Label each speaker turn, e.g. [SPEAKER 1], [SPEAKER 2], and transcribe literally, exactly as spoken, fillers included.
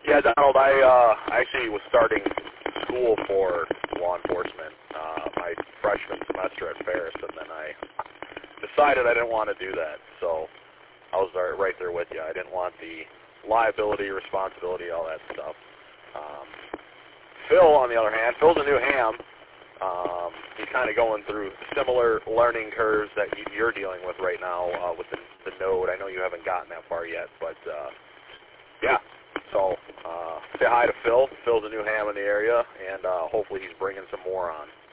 [SPEAKER 1] Yeah, Donald, I uh, actually was starting school for law enforcement uh, my freshman semester at Ferris, and then I decided I didn't want to do that. So I was there, right there with you. I didn't want the liability, responsibility, all that stuff. Um, Phil, on the other hand, Phil's a new ham. Um, he's kind of going through similar learning curves that you, you're dealing with right now uh, with the, the node. I know you haven't gotten that far yet, but uh, yeah. So uh, say hi to Phil. Phil's a new ham in the area, and uh, hopefully he's bringing some more on.